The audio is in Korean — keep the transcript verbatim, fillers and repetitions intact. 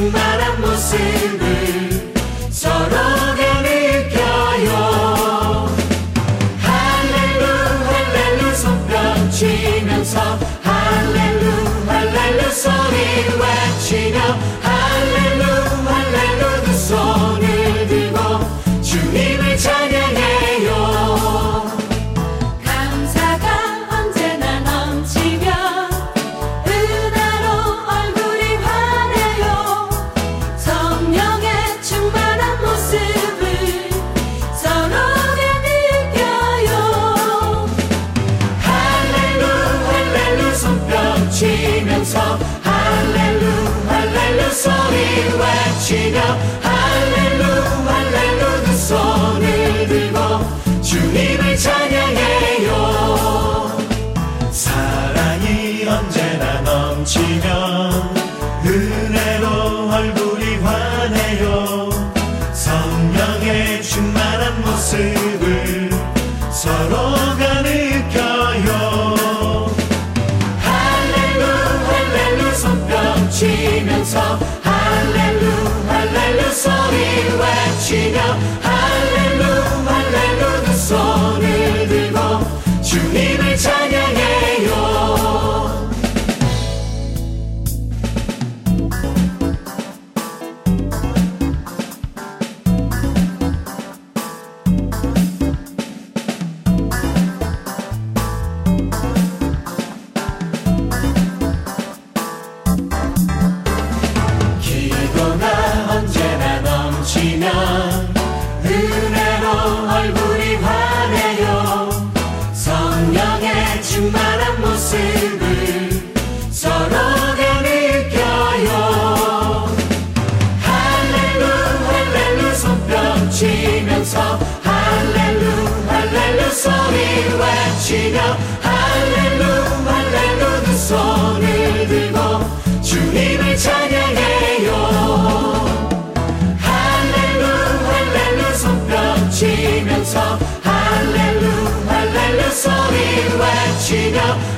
충만한 모습을 서로가 느껴요. 할렐루 할렐루 손뼉치면서 할렐루 할렐루 소리 외치며 할렐루 할렐루 두 손을 들고 주님을 찬양해요. 감사가 언제나 넘치면 은혜로 얼굴이 환해요. 성령의 충만한 모습을 서로가 느껴요. 할렐루 할렐루 손뼉치면서 할렐루 할렐루 소리 외치며 할렐루 할렐루 두 손을 들고 주님을 찬양해요. 사랑이 언제나 넘치면 은혜로 얼굴이 환해요. 성령의 충만한 모습을 서로가 느껴요. 할렐루 할렐루 손뼉치면서 할렐루 할렐루 소리 외치며 할렐루 할렐루 두 손을 들고 주님을 찬양해요. 기도가 언제나 넘치면 은혜로 얼굴이 환해요. 성령의 충만한 모습을 서로가 느껴요. 할렐루 할렐루 손뼉치면서 할렐루 할렐루 소리 외치며 할렐루 할렐루 두 손을 들고 주님을 찬양해요. 할렐루 할렐루 손뼉치면서 할렐루 할렐루 소리 외치며